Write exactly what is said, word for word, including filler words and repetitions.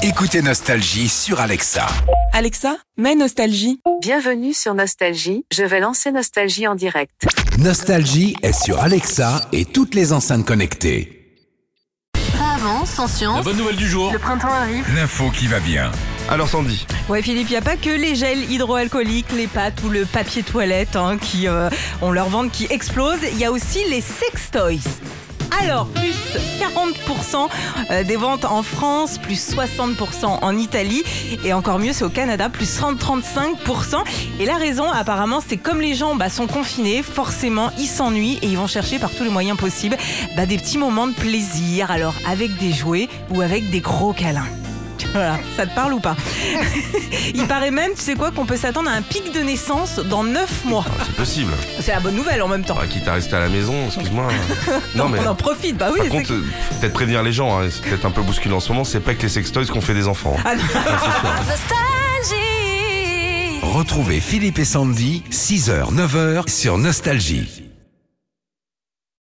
Écoutez Nostalgie sur Alexa. Alexa, mets Nostalgie. Bienvenue sur Nostalgie, je vais lancer Nostalgie en direct. Nostalgie est sur Alexa et toutes les enceintes connectées. Ça avance en science. La bonne nouvelle du jour. Le printemps arrive. L'info qui va bien. Alors Sandy. Ouais Philippe, il n'y a pas que les gels hydroalcooliques, les pâtes ou le papier toilette hein, qui euh, ont leur vente qui explose. Il y a aussi les sex toys. Alors, plus quarante pour cent des ventes en France, plus soixante pour cent en Italie et encore mieux, c'est au Canada, plus trente-cinq pour cent. Et la raison, apparemment, c'est comme les gens bah, sont confinés, forcément, ils s'ennuient et ils vont chercher par tous les moyens possibles bah, des petits moments de plaisir. Alors, avec des jouets ou avec des gros câlins. Voilà, ça te parle ou pas? Il paraît même, tu sais quoi, qu'on peut s'attendre à un pic de naissance dans neuf mois. Ah, c'est possible. C'est la bonne nouvelle en même temps. Ah, quitte à rester à la maison, excuse-moi. Non, mais on en profite, bah oui. Par contre, euh, peut-être prévenir les gens, hein, c'est peut-être un peu bousculé en ce moment, c'est pas que les sextoys qu'on fait des enfants. Ah non. Nostalgie. Retrouvez Philippe et Sandy, six heures neuf heures sur Nostalgie.